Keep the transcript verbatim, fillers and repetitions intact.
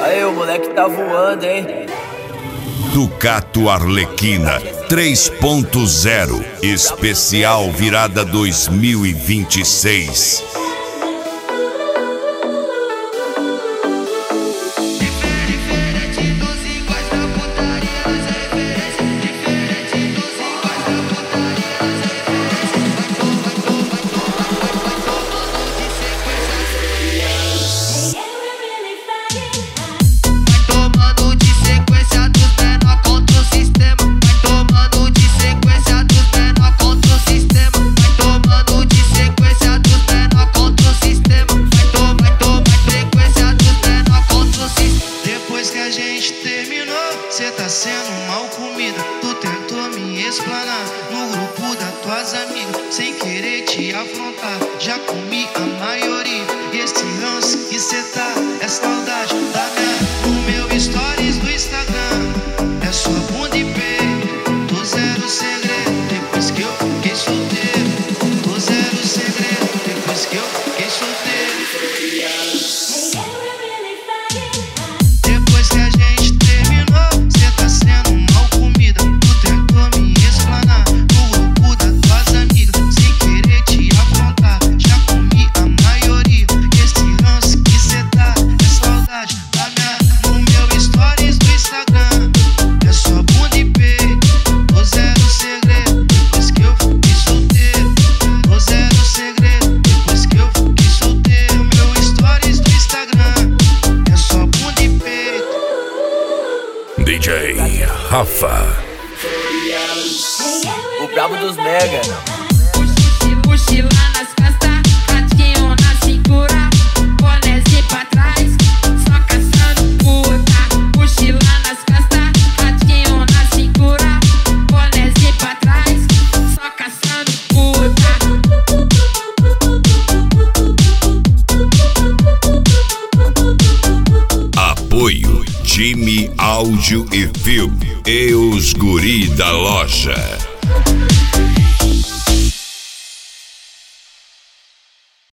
Aí, o moleque tá voando, hein? Ducato Arlequina três ponto zero, especial virada dois mil e vinte e seis. Cê tá sendo mal comida. Tu tentou me explanar no grupo das tuas amigas, sem querer te afrontar. Já comi a maioria. E esse ranço que cê tá é saudade da minha. No meu stories do Instagram é só bunda e peito. Tô zero segredo depois que eu fiquei solteiro. Tô zero segredo depois que eu fiquei solteiro. Depois que a gente terminou, cê tá sendo mal comida. Tu tentou me explanar no grupo das tuas amigas, sem querer te afrontar. Já comi a maioria. Esse ranço que cê tá é saudade da minha. No meu stories do Instagram é só bunda e peito. Tô zero segredo depois que eu fiquei solteiro. Tô zero segredo depois que eu fiquei solteiro. Meu stories do Instagram é só bunda e peito. D J Rafa, O brabo dos mega. Mochila nas costas, ratinho na cintura, bonézinho pra trás, só caçando puta. Mochila nas costas, ratinho na cintura, bonézinho pra trás, só caçando puta. apoio Time Áudio e Filme e os guri da loja.